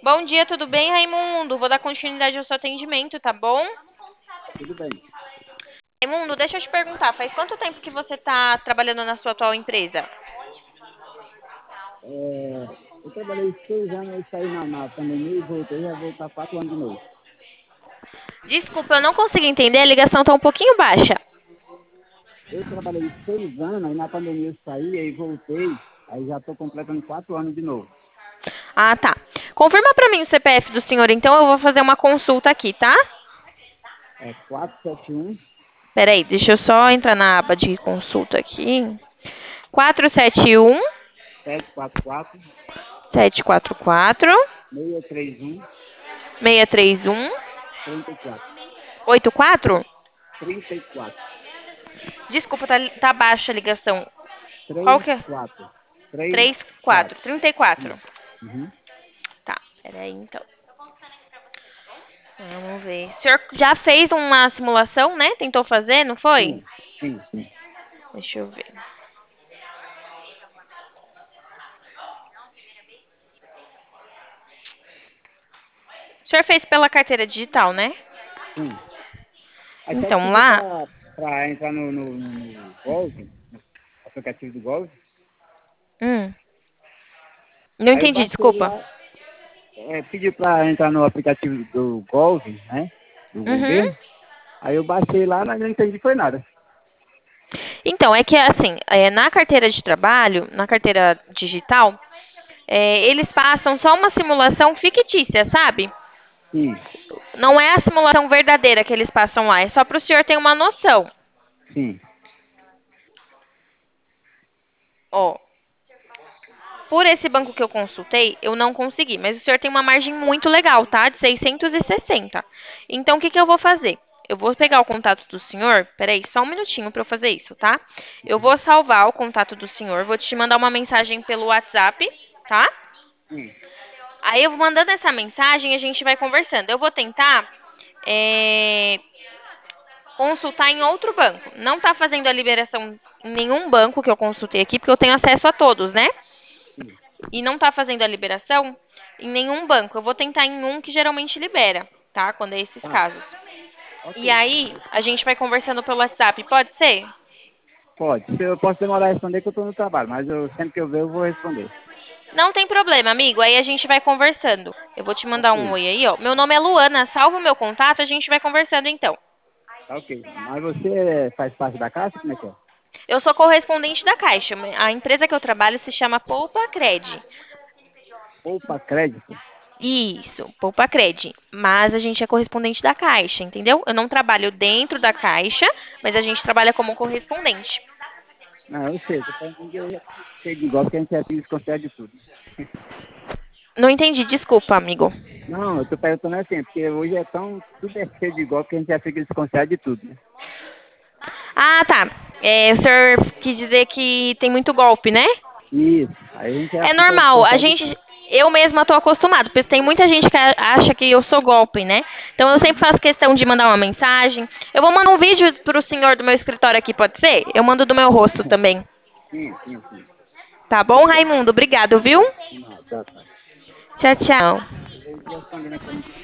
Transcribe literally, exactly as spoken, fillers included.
Bom dia, tudo bem, Raimundo? Vou dar continuidade ao seu atendimento, tá bom? Tudo bem. Raimundo, deixa eu te perguntar, faz quanto tempo que você está trabalhando na sua atual empresa? É, eu trabalhei seis anos, eu saí na, na pandemia e voltei, já vou estar quatro anos de novo. Desculpa, eu não consegui entender, a ligação está um pouquinho baixa. Eu trabalhei seis anos, aí na pandemia eu saí, aí voltei, aí já estou completando quatro anos de novo. Ah, tá. Confirma para mim o C P F do senhor, então eu vou fazer uma consulta aqui, tá? É quatro sete um, Peraí, deixa eu só entrar na aba de consulta aqui. quatro sete um, sete quatro quatro, sete quatro quatro, seis três um, seis três um, trinta e quatro. oito quatro. trinta e quatro. Desculpa, tá, tá baixa a ligação. Qual três que é? quatro. três Três quatro, quatro. trinta e quatro. Isso. Uhum. Tá, peraí então. Vamos ver. O senhor já fez uma simulação, né? Tentou fazer, não foi? Sim, sim, sim. Deixa eu ver. O senhor fez pela carteira digital, né? sim. Aí só que Então pediu lá. para entrar no, no, no, no Golf, no aplicativo do Golf. Hum, não Aí eu entendi, baixei desculpa. lá, é, pedi para entrar no aplicativo do Golf, né? Do Uhum. governo. Aí eu baixei lá, mas não entendi foi nada. Então, é que assim, é, na carteira de trabalho, na carteira digital, é, eles passam só uma simulação fictícia, sabe? Sim, Não é a simulação verdadeira que eles passam lá, é só para o senhor ter uma noção. sim. Ó, por esse banco que eu consultei, eu não consegui, mas o senhor tem uma margem muito legal, tá? De seiscentos e sessenta. Então, o que que eu vou fazer? Eu vou pegar o contato do senhor. Peraí, só um minutinho para eu fazer isso, tá? Eu vou salvar o contato do senhor, vou te mandar uma mensagem pelo WhatsApp, tá? Sim. Aí eu vou mandando essa mensagem e a gente vai conversando. Eu vou tentar é, consultar em outro banco. Não tá fazendo a liberação em nenhum banco que eu consultei aqui, porque eu tenho acesso a todos, né? Sim. E não está fazendo a liberação em nenhum banco. Eu vou tentar em um que geralmente libera, tá? Quando é esses Tá, casos. E ok. aí, a gente vai conversando pelo WhatsApp, pode ser? Pode. Se Eu posso demorar a responder que eu estou no trabalho, mas eu, sempre que eu ver eu vou responder. Não tem problema, amigo. Aí a gente vai conversando. Eu vou te mandar um Ok, oi aí, ó. Meu nome é Luana, salva o meu contato, a gente vai conversando então. tá ok. Mas você faz parte da Caixa? Como é que é? Eu sou correspondente da Caixa. A empresa que eu trabalho se chama Poupa Cred. Poupa Crédito? Isso, Poupa Cred. Mas a gente é correspondente da Caixa, entendeu? Eu não trabalho dentro da Caixa, mas a gente trabalha como correspondente. Não, eu sei. Tô falando que eu já sei de igual, porque a gente já se desconsidera de tudo. Não entendi, desculpa, amigo. Não, eu tô perguntando assim, porque hoje é tão, tudo é cheio de golpe que a gente já fica desconfiado de tudo, né? Ah, tá. É, o senhor quis dizer que tem muito golpe, né? Isso, aí a gente já É fica normal. A desconfiado de gente, tudo. eu mesma tô acostumada, porque tem muita gente que a- acha que eu sou golpe, né? Então eu sempre faço questão de mandar uma mensagem. Eu vou mandar um vídeo pro senhor do meu escritório aqui, pode ser? Eu mando do meu rosto também. Sim, sim, sim. Tá bom, Tudo bem. Raimundo? Obrigado, viu? Não, tá, tá. Tchau, tchau. Eu vou respondendo aqui.